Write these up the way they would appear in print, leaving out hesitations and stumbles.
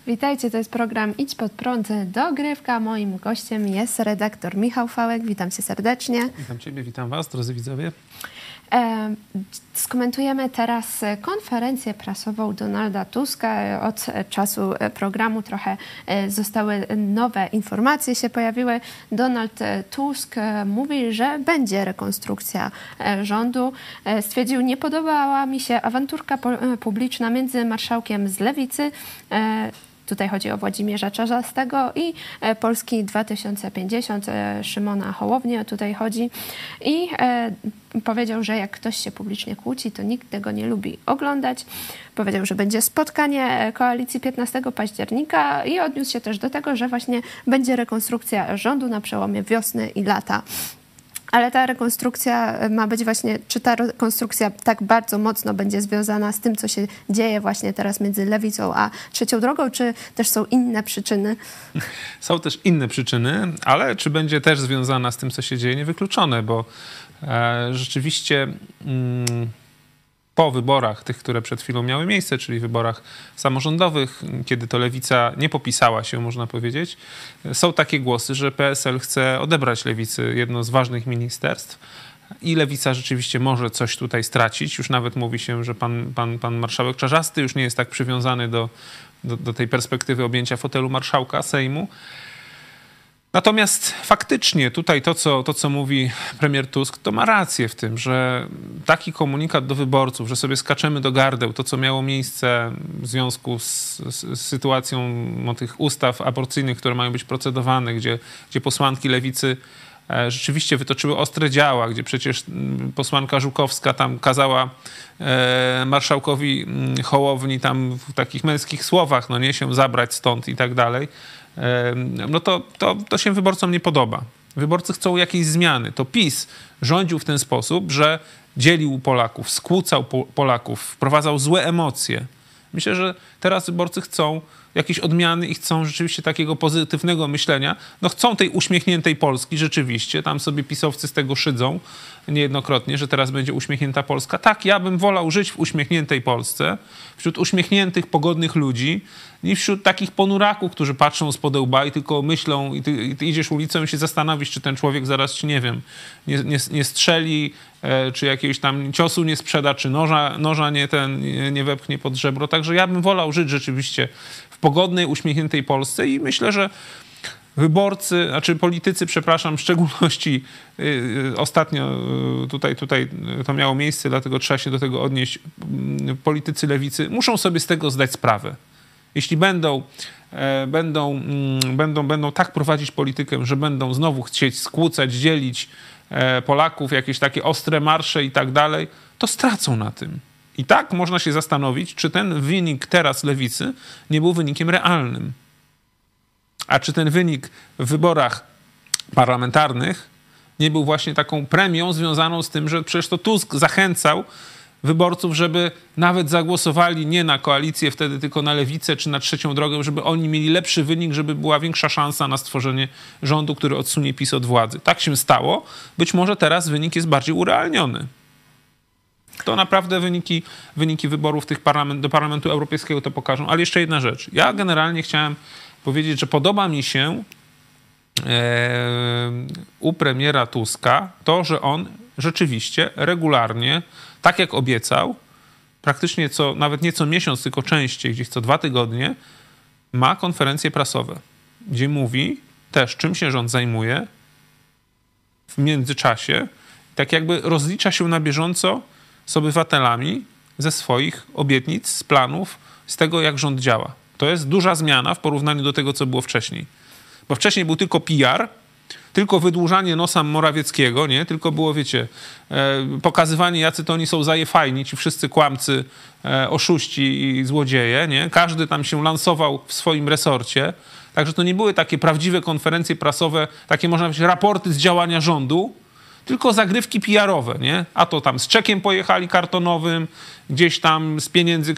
Witajcie, to jest program Idź Pod Prąd Dogrywka. Moim gościem jest redaktor Michał Fałek. Witam cię serdecznie. Witam ciebie, witam was, drodzy widzowie. Skomentujemy teraz konferencję prasową Donalda Tuska. Od czasu programu trochę zostały nowe informacje, się pojawiły. Donald Tusk mówi, że będzie rekonstrukcja rządu. Stwierdził, nie podobała mi się awanturka publiczna między marszałkiem z Lewicy, tutaj chodzi o Włodzimierza Czarzastego, i Polski 2050, Szymona Hołownię, tutaj chodzi. I powiedział, że jak ktoś się publicznie kłóci, to nikt tego nie lubi oglądać. Powiedział, że będzie spotkanie koalicji 15 października i odniósł się też do tego, że właśnie będzie rekonstrukcja rządu na przełomie wiosny i lata. Ale ta rekonstrukcja ma być właśnie, czy ta rekonstrukcja tak bardzo mocno będzie związana z tym, co się dzieje właśnie teraz między Lewicą a Trzecią Drogą, czy też są inne przyczyny? Są też inne przyczyny, ale czy będzie też związana z tym, co się dzieje, niewykluczone, bo rzeczywiście po wyborach, tych, które przed chwilą miały miejsce, czyli wyborach samorządowych, kiedy to Lewica nie popisała się, można powiedzieć, są takie głosy, że PSL chce odebrać Lewicy jedno z ważnych ministerstw i Lewica rzeczywiście może coś tutaj stracić. Już nawet mówi się, że pan marszałek Czarzasty już nie jest tak przywiązany do tej perspektywy objęcia fotelu marszałka Sejmu. Natomiast faktycznie tutaj to, co mówi premier Tusk, to ma rację w tym, że taki komunikat do wyborców, że sobie skaczemy do gardeł, to co miało miejsce w związku z sytuacją tych ustaw aborcyjnych, które mają być procedowane, gdzie posłanki Lewicy rzeczywiście wytoczyły ostre działa, gdzie przecież posłanka Żukowska tam kazała marszałkowi Hołowni tam w takich męskich słowach, no nie, się zabrać stąd i tak dalej. No to się wyborcom nie podoba. Wyborcy chcą jakiejś zmiany. To PiS rządził w ten sposób, że dzielił Polaków, skłócał Polaków, wprowadzał złe emocje. Myślę, że teraz wyborcy chcą jakiejś odmiany i chcą rzeczywiście takiego pozytywnego myślenia. No chcą tej uśmiechniętej Polski rzeczywiście. Tam sobie pisowcy z tego szydzą niejednokrotnie, że teraz będzie uśmiechnięta Polska. Tak, ja bym wolał żyć w uśmiechniętej Polsce, wśród uśmiechniętych, pogodnych ludzi, niż wśród takich ponuraków, którzy patrzą z podełba i tylko myślą i ty idziesz ulicą i się zastanowisz, czy ten człowiek zaraz ci, nie wiem, nie strzeli, czy jakiegoś tam ciosu nie sprzeda, czy noża nie wepchnie pod żebro. Także ja bym wolał żyć rzeczywiście w pogodnej, uśmiechniętej Polsce i myślę, że politycy, w szczególności ostatnio tutaj to miało miejsce, dlatego trzeba się do tego odnieść, politycy Lewicy muszą sobie z tego zdać sprawę. Jeśli będą tak prowadzić politykę, że będą znowu chcieć skłócać, dzielić Polaków, jakieś takie ostre marsze i tak dalej, to stracą na tym. I tak można się zastanowić, czy ten wynik teraz Lewicy nie był wynikiem realnym. A czy ten wynik w wyborach parlamentarnych nie był właśnie taką premią związaną z tym, że przecież to Tusk zachęcał wyborców, żeby nawet zagłosowali nie na koalicję wtedy, tylko na Lewicę czy na Trzecią Drogę, żeby oni mieli lepszy wynik, żeby była większa szansa na stworzenie rządu, który odsunie PiS od władzy. Tak się stało. Być może teraz wynik jest bardziej urealniony. To naprawdę wyniki wyborów do Parlamentu Europejskiego to pokażą. Ale jeszcze jedna rzecz. Ja generalnie chciałem powiedzieć, że podoba mi się u premiera Tuska to, że on rzeczywiście regularnie, tak jak obiecał, praktycznie nawet nie co miesiąc, tylko częściej, gdzieś co 2 tygodnie, ma konferencje prasowe, gdzie mówi też, czym się rząd zajmuje w międzyczasie, tak jakby rozlicza się na bieżąco z obywatelami ze swoich obietnic, z planów, z tego, jak rząd działa. To jest duża zmiana w porównaniu do tego, co było wcześniej. Bo wcześniej był tylko PR, tylko wydłużanie nosa Morawieckiego, nie? Tylko było, wiecie, pokazywanie, jacy to oni są zajefajni, ci wszyscy kłamcy, oszuści i złodzieje, nie? Każdy tam się lansował w swoim resorcie. Także to nie były takie prawdziwe konferencje prasowe, takie można powiedzieć raporty z działania rządu, tylko zagrywki PR-owe, nie? A to tam z czekiem pojechali kartonowym, gdzieś tam z pieniędzy,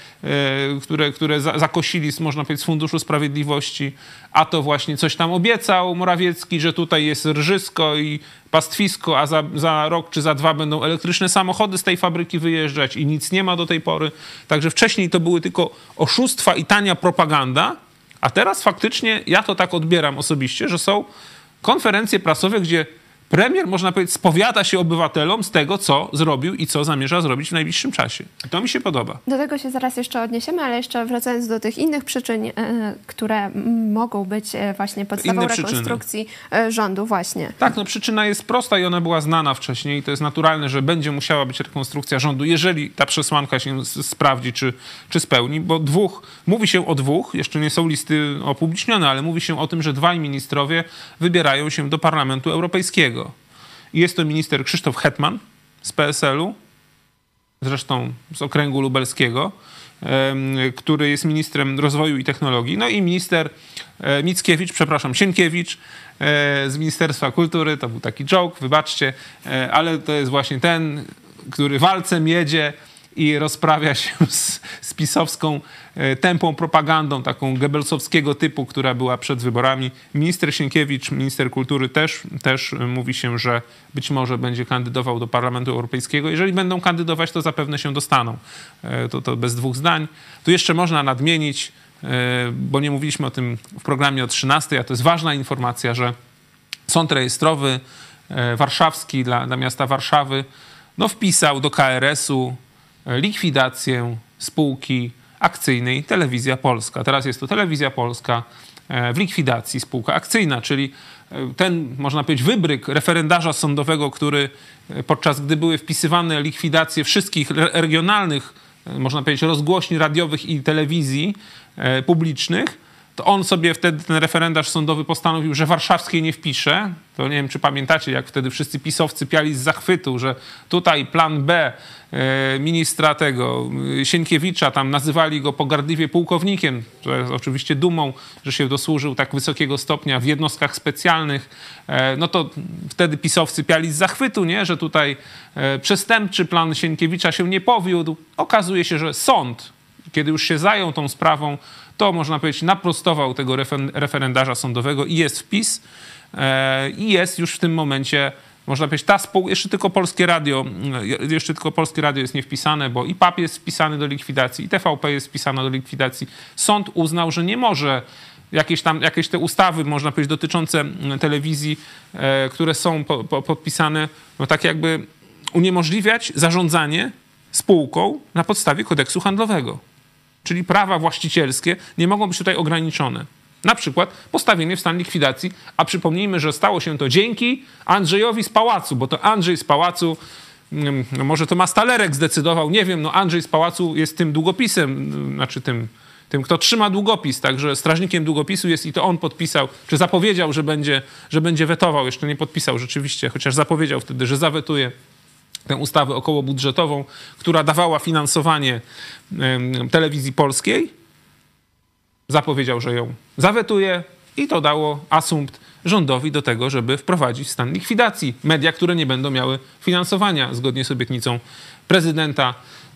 które zakosili, można powiedzieć, z Funduszu Sprawiedliwości, a to właśnie coś tam obiecał Morawiecki, że tutaj jest rżysko i pastwisko, a za rok czy za 2 będą elektryczne samochody z tej fabryki wyjeżdżać i nic nie ma do tej pory. Także wcześniej to były tylko oszustwa i tania propaganda, a teraz faktycznie ja to tak odbieram osobiście, że są konferencje prasowe, gdzie premier, można powiedzieć, spowiada się obywatelom z tego, co zrobił i co zamierza zrobić w najbliższym czasie. I to mi się podoba. Do tego się zaraz jeszcze odniesiemy, ale jeszcze wracając do tych innych przyczyn, które mogą być właśnie podstawą rekonstrukcji rządu właśnie. Tak, no przyczyna jest prosta i ona była znana wcześniej. To jest naturalne, że będzie musiała być rekonstrukcja rządu, jeżeli ta przesłanka się sprawdzi, czy spełni, bo mówi się o 2, jeszcze nie są listy opublicznione, ale mówi się o tym, że 2 ministrowie wybierają się do Parlamentu Europejskiego. I jest to minister Krzysztof Hetman z PSL-u, zresztą z okręgu lubelskiego, który jest ministrem rozwoju i technologii. No i minister Sienkiewicz z Ministerstwa Kultury. To był taki joke, wybaczcie, ale to jest właśnie ten, który walcem jedzie i rozprawia się z pisowską tępą propagandą, taką Goebbelsowskiego typu, która była przed wyborami. Minister Sienkiewicz, minister kultury też mówi się, że być może będzie kandydował do Parlamentu Europejskiego. Jeżeli będą kandydować, to zapewne się dostaną. To bez 2 zdań. Tu jeszcze można nadmienić, bo nie mówiliśmy o tym w programie o 13, a to jest ważna informacja, że Sąd Rejestrowy Warszawski dla miasta Warszawy wpisał do KRS-u likwidację spółki akcyjnej Telewizja Polska. Teraz jest to Telewizja Polska w likwidacji, spółka akcyjna, czyli ten, można powiedzieć, wybryk referendarza sądowego, który podczas gdy były wpisywane likwidacje wszystkich regionalnych, można powiedzieć, rozgłośni radiowych i telewizji publicznych, to on sobie wtedy, ten referendarz sądowy, postanowił, że warszawskiej nie wpisze. To nie wiem, czy pamiętacie, jak wtedy wszyscy pisowcy piali z zachwytu, że tutaj plan B ministra Sienkiewicza, tam nazywali go pogardliwie pułkownikiem, to jest oczywiście dumą, że się dosłużył tak wysokiego stopnia w jednostkach specjalnych. No to wtedy pisowcy piali z zachwytu, nie? Że tutaj przestępczy plan Sienkiewicza się nie powiódł. Okazuje się, że sąd, kiedy już się zajął tą sprawą, to można powiedzieć naprostował tego referendarza sądowego i jest wpis i jest już w tym momencie, można powiedzieć, jeszcze tylko Polskie Radio jest niewpisane, bo i PAP jest wpisany do likwidacji, i TVP jest wpisana do likwidacji. Sąd uznał, że nie może jakieś te ustawy, można powiedzieć, dotyczące telewizji, które są podpisane, tak jakby uniemożliwiać zarządzanie spółką na podstawie kodeksu handlowego. Czyli prawa właścicielskie nie mogą być tutaj ograniczone. Na przykład postawienie w stan likwidacji, a przypomnijmy, że stało się to dzięki Andrzejowi z Pałacu, bo to Andrzej z Pałacu, może to Mastalerek zdecydował, nie wiem, Andrzej z Pałacu jest tym długopisem, znaczy tym, kto trzyma długopis, także strażnikiem długopisu jest i to on podpisał, czy zapowiedział, że będzie wetował, jeszcze nie podpisał rzeczywiście, chociaż zapowiedział wtedy, że zawetuje tę ustawę okołobudżetową, która dawała finansowanie telewizji polskiej. Zapowiedział, że ją zawetuje i to dało asumpt rządowi do tego, żeby wprowadzić stan likwidacji media, które nie będą miały finansowania zgodnie z obietnicą prezydenta,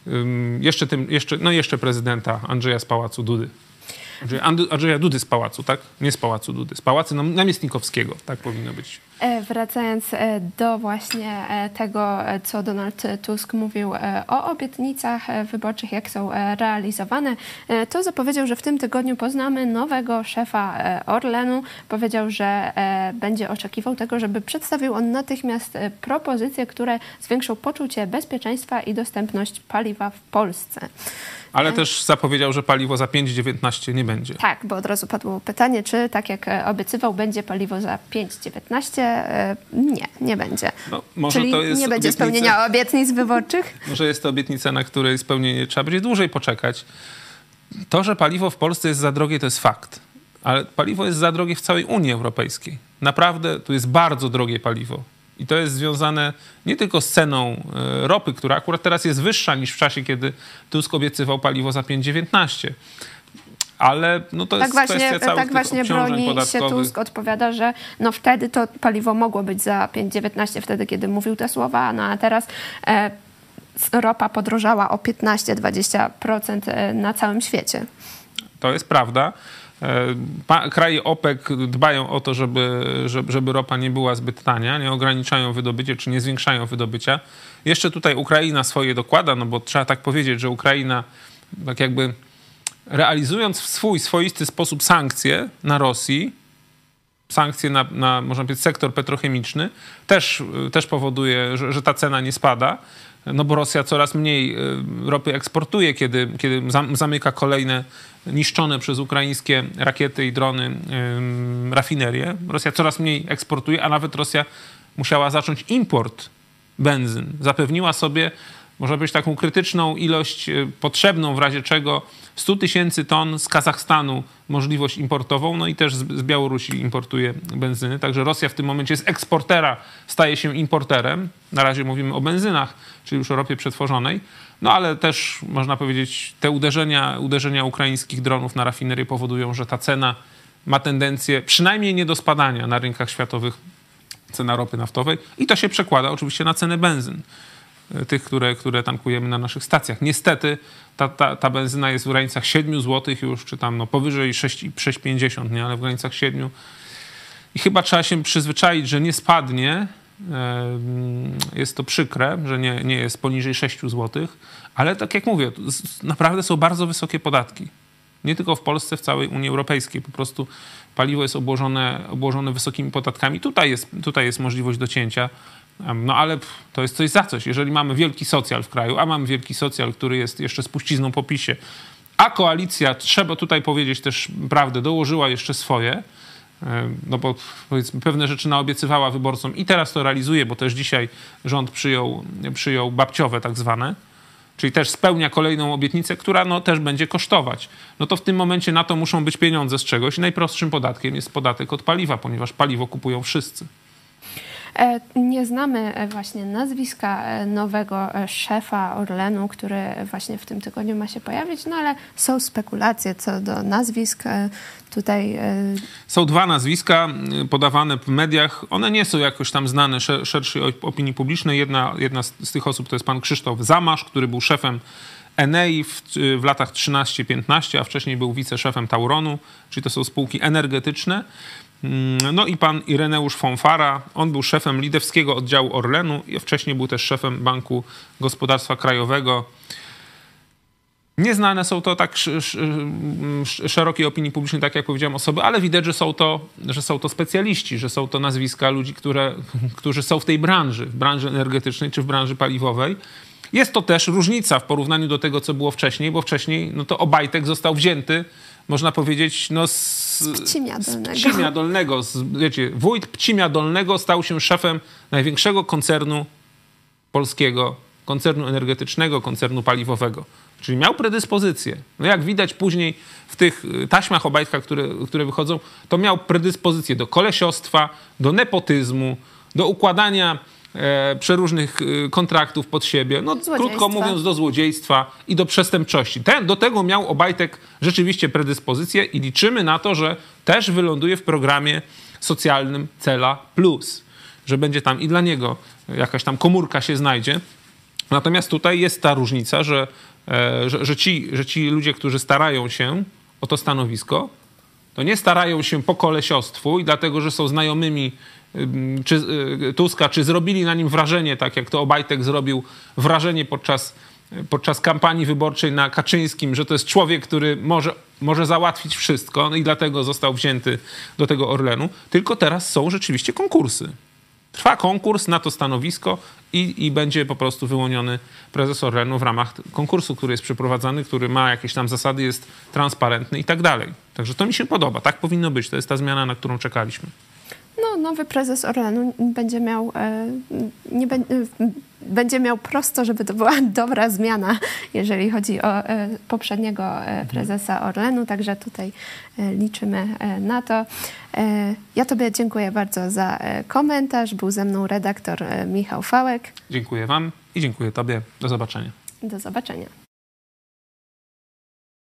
jeszcze prezydenta Andrzeja z Pałacu Dudy. Andrzeja Dudy z Pałacu, tak? Nie z Pałacu Dudy, z Pałacu Namiestnikowskiego, tak powinno być. Wracając do właśnie tego, co Donald Tusk mówił o obietnicach wyborczych, jak są realizowane, to zapowiedział, że w tym tygodniu poznamy nowego szefa Orlenu. Powiedział, że będzie oczekiwał tego, żeby przedstawił on natychmiast propozycje, które zwiększą poczucie bezpieczeństwa i dostępność paliwa w Polsce. Ale też zapowiedział, że paliwo za 5,19 nie będzie. Tak, bo od razu padło pytanie, czy tak jak obiecywał, będzie paliwo za 5,19? Nie będzie. Może czyli to jest nie będzie spełnienia obietnic wyborczych? Może jest to obietnica, na której spełnienie trzeba będzie dłużej poczekać. To, że paliwo w Polsce jest za drogie, to jest fakt. Ale paliwo jest za drogie w całej Unii Europejskiej. Naprawdę tu jest bardzo drogie paliwo. I to jest związane nie tylko z ceną ropy, która akurat teraz jest wyższa niż w czasie, kiedy Tusk obiecywał paliwo za 5,19. ale no to jest kwestia całych tak tych właśnie obciążeń broni się podatkowych. Tusk, odpowiada, że no wtedy to paliwo mogło być za 5,19, wtedy kiedy mówił te słowa, no a teraz ropa podrożała o 15-20% na całym świecie. To jest prawda. Kraje OPEC dbają o to, żeby ropa nie była zbyt tania, nie ograniczają wydobycie, czy nie zwiększają wydobycia. Jeszcze tutaj Ukraina swoje dokłada, no bo trzeba tak powiedzieć, że Ukraina tak jakby realizując w swój swoisty sposób sankcje na Rosji, sankcje na można powiedzieć, sektor petrochemiczny, też powoduje, że ta cena nie spada, no bo Rosja coraz mniej ropy eksportuje, kiedy zamyka kolejne niszczone przez ukraińskie rakiety i drony rafinerie. Rosja coraz mniej eksportuje, a nawet Rosja musiała zacząć import benzyn. Zapewniła sobie, może być taką krytyczną ilość potrzebną w razie czego 100 000 ton z Kazachstanu możliwość importową, no i też z Białorusi importuje benzyny. Także Rosja w tym momencie z eksportera staje się importerem. Na razie mówimy o benzynach, czyli już o ropie przetworzonej. No ale też można powiedzieć, te uderzenia ukraińskich dronów na rafinerię powodują, że ta cena ma tendencję przynajmniej nie do spadania na rynkach światowych, cena ropy naftowej. I to się przekłada oczywiście na cenę benzyn. Tych, które tankujemy na naszych stacjach. Niestety ta benzyna jest w granicach 7 zł już, czy tam powyżej 6,50, nie, ale w granicach 7. I chyba trzeba się przyzwyczaić, że nie spadnie. Jest to przykre, że nie jest poniżej 6 zł, ale tak jak mówię, naprawdę są bardzo wysokie podatki. Nie tylko w Polsce, w całej Unii Europejskiej. Po prostu paliwo jest obłożone wysokimi podatkami. Tutaj jest możliwość docięcia. No ale to jest coś za coś. Jeżeli mamy wielki socjal w kraju, a mamy wielki socjal, który jest jeszcze spuścizną po PiS-ie, a koalicja, trzeba tutaj powiedzieć też prawdę, dołożyła jeszcze swoje, no bo powiedzmy pewne rzeczy naobiecywała wyborcom i teraz to realizuje, bo też dzisiaj rząd przyjął babciowe tak zwane, czyli też spełnia kolejną obietnicę, która no też będzie kosztować. No to w tym momencie na to muszą być pieniądze z czegoś i najprostszym podatkiem jest podatek od paliwa, ponieważ paliwo kupują wszyscy. Nie znamy właśnie nazwiska nowego szefa Orlenu, który właśnie w tym tygodniu ma się pojawić, no ale są spekulacje co do nazwisk. Tutaj są dwa nazwiska podawane w mediach. One nie są jakoś tam znane szerszej opinii publicznej. Jedna z tych osób to jest pan Krzysztof Zamasz, który był szefem Enei w latach 13-15, a wcześniej był wiceszefem Tauronu, czyli to są spółki energetyczne. No i pan Ireneusz Fonfara, on był szefem litewskiego oddziału Orlenu i wcześniej był też szefem Banku Gospodarstwa Krajowego. Nieznane są to tak szerokiej opinii publicznej, tak jak powiedziałem, osoby, ale widać, że są to specjaliści, że są to nazwiska ludzi, którzy są w tej branży, w branży energetycznej czy w branży paliwowej. Jest to też różnica w porównaniu do tego, co było wcześniej, bo wcześniej no to Obajtek został wzięty, można powiedzieć, no z Pcimia Dolnego. Wiecie, wójt Pcimia Dolnego stał się szefem największego koncernu polskiego, koncernu energetycznego, koncernu paliwowego. Czyli miał predyspozycję. No jak widać później w tych taśmach Obajtka, które wychodzą, to miał predyspozycję do kolesiostwa, do nepotyzmu, do układania przeróżnych kontraktów pod siebie. No, krótko mówiąc, do złodziejstwa i do przestępczości. Do tego miał Obajtek rzeczywiście predyspozycję i liczymy na to, że też wyląduje w programie socjalnym Cela Plus. Że będzie tam i dla niego jakaś tam komórka się znajdzie. Natomiast tutaj jest ta różnica, że ci ludzie, którzy starają się o to stanowisko, to nie starają się po kolesiostwu i dlatego, że są znajomymi czy Tuska, czy zrobili na nim wrażenie, tak jak to Obajtek zrobił wrażenie podczas kampanii wyborczej na Kaczyńskim, że to jest człowiek, który może załatwić wszystko, no i dlatego został wzięty do tego Orlenu. Tylko teraz są rzeczywiście konkursy. Trwa konkurs na to stanowisko i będzie po prostu wyłoniony prezes Orlenu w ramach konkursu, który jest przeprowadzany, który ma jakieś tam zasady, jest transparentny i tak dalej. Także to mi się podoba. Tak powinno być. To jest ta zmiana, na którą czekaliśmy. No, nowy prezes Orlenu będzie miał prosto, żeby to była dobra zmiana, jeżeli chodzi o poprzedniego prezesa Orlenu, także tutaj liczymy na to. Ja tobie dziękuję bardzo za komentarz. Był ze mną redaktor Michał Fałek. Dziękuję wam i dziękuję tobie. Do zobaczenia. Do zobaczenia.